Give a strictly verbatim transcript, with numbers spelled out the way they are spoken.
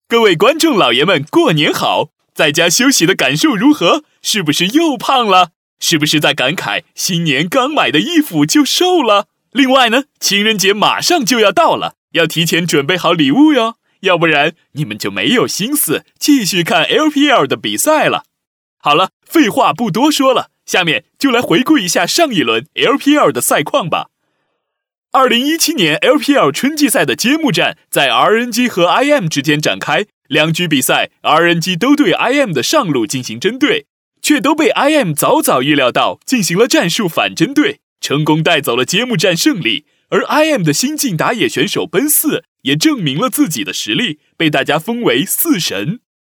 各位观众老爷们，过年好！在家休息的感受如何？是不是又胖了？是不是在感慨新年刚买的衣服就瘦了？另外呢，情人节马上就要到了，要提前准备好礼物哟，要不然你们就没有心思继续看 L P L 的比赛了。好了，废话不多说了，下面就来回顾一下上一轮 L P L 的赛况吧。二零一七年 L P L 春季赛的揭幕战在 R N G 和 I M 之间展开，两局比赛 R N G 都对 I M 的上路进行针对，却都被 I M 早早预料到，进行了战术反针对，成功带走了揭幕战胜利。而 I M 的新晋打野选手奔四也证明了自己的实力，被大家封为四神。